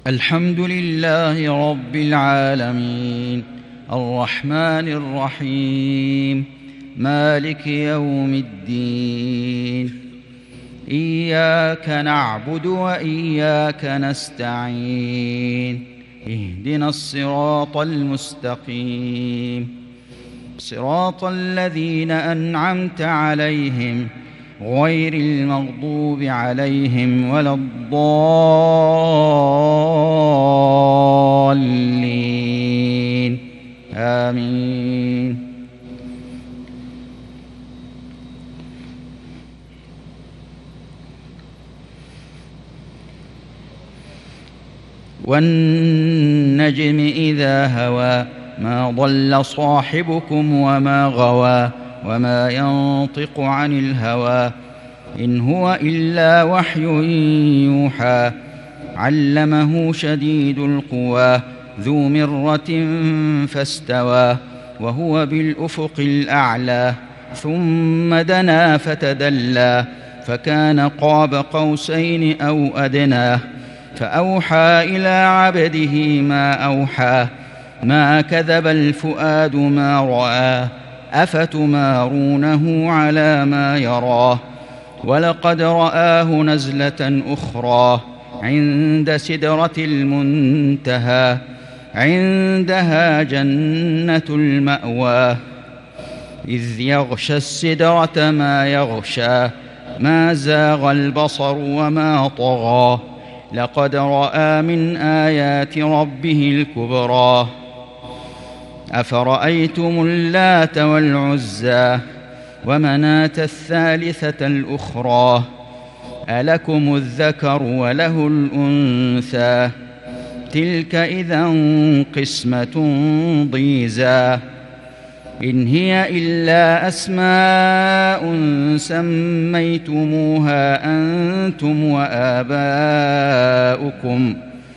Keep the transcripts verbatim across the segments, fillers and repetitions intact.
الحمد لله رب العالمين، الرحمن الرحيم، مالك يوم الدين. إياك نعبد وإياك نستعين، اهدنا الصراط المستقيم، صراط الذين أنعمت عليهم غير المغضوب عليهم ولا الضالين، آمين. والنجم إذا هوى ما ضل صاحبكم وما غوى وما ينطق عن الهوى إن هو إلا وحي يوحى علمه شديد القوى ذو مرة فاستوى وهو بالأفق الأعلى ثم دنا فتدلى فكان قاب قوسين أو أدنى فأوحى إلى عبده ما أوحى ما كذب الفؤاد ما رأى أفتمارونه على ما يراه ولقد رآه نزلة أخرى عند سدرة المنتهى عندها جنة المأوى إذ يغشى السدرة ما يغشى ما زاغ البصر وما طغى لقد رأى من آيات ربه الكبرى أفرأيتم اللات والعزى ومناة الثالثة الأخرى ألكم الذكر وله الأنثى تلك إذا قسمة ضيزى إن هي إلا أسماء سميتموها أنتم وآباؤكم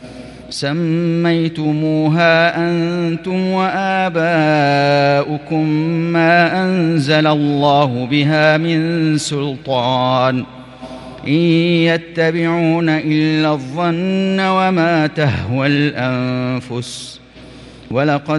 سميتموها أنتم وآباؤكم ما أنزل الله بها من سلطان إن يتبعون إلا الظن وما تهوى الأنفس ولقد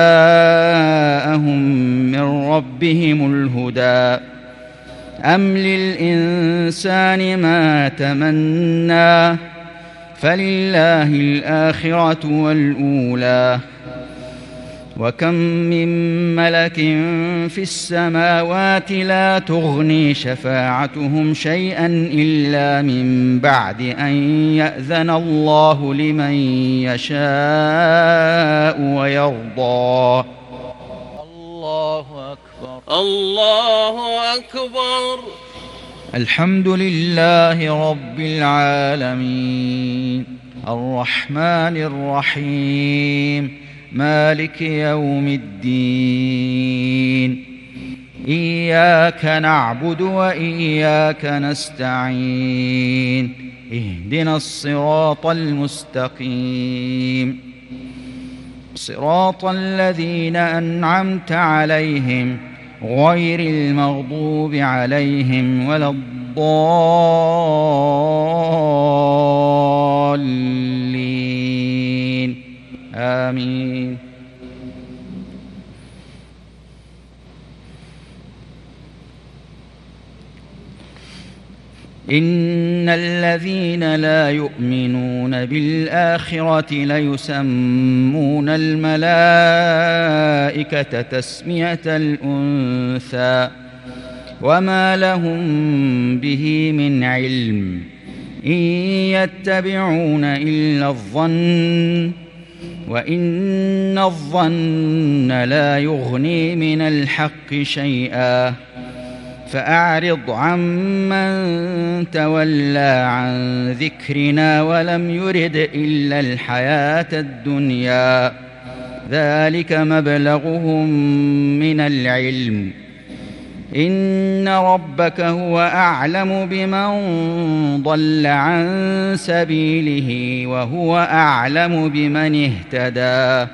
جاءهم من ربهم الهدى أم للإنسان ما تمنى فلله الآخرة والأولى وكم من ملك في السماوات لا تغني شفاعتهم شيئا إلا من بعد أن يأذن الله لمن يشاء ويرضى. الله أكبر الله أكبر. الحمد لله رب العالمين، الرحمن الرحيم، مالك يوم الدين. إياك نعبد وإياك نستعين، اهدنا الصراط المستقيم، صراط الذين أنعمت عليهم غير المغضوب عليهم ولا الضالين، آمين. إن الذين لا يؤمنون بالآخرة ليسمون الملائكة تسمية الأنثى وما لهم به من علم إن يتبعون إلا الظن وإن الظن لا يغني من الحق شيئا فأعرض عمن تولى عن ذكرنا ولم يرد إلا الحياة الدنيا ذلك مبلغهم من العلم إن ربك هو أعلم بمن ضل عن سبيله وهو أعلم بمن اهتدى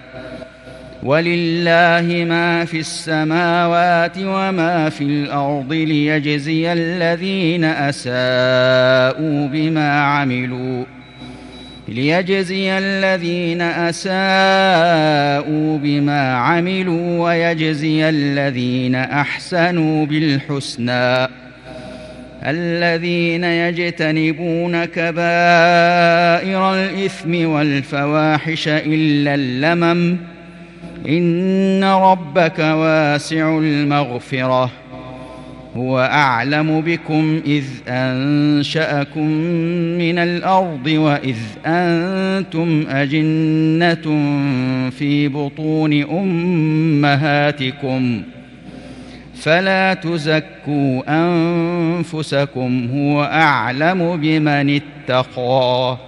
ولله ما في السماوات وما في الأرض ليجزي الذين أساءوا بما عملوا ليجزي الذين أساءوا بما عملوا ويجزي الذين أحسنوا بالحسنى الذين يجتنبون كبائر الإثم والفواحش إلا اللمم إن ربك واسع المغفرة هو أعلم بكم إذ أنشأكم من الأرض وإذ أنتم أجنة في بطون أمهاتكم فلا تزكوا أنفسكم هو أعلم بمن اتقى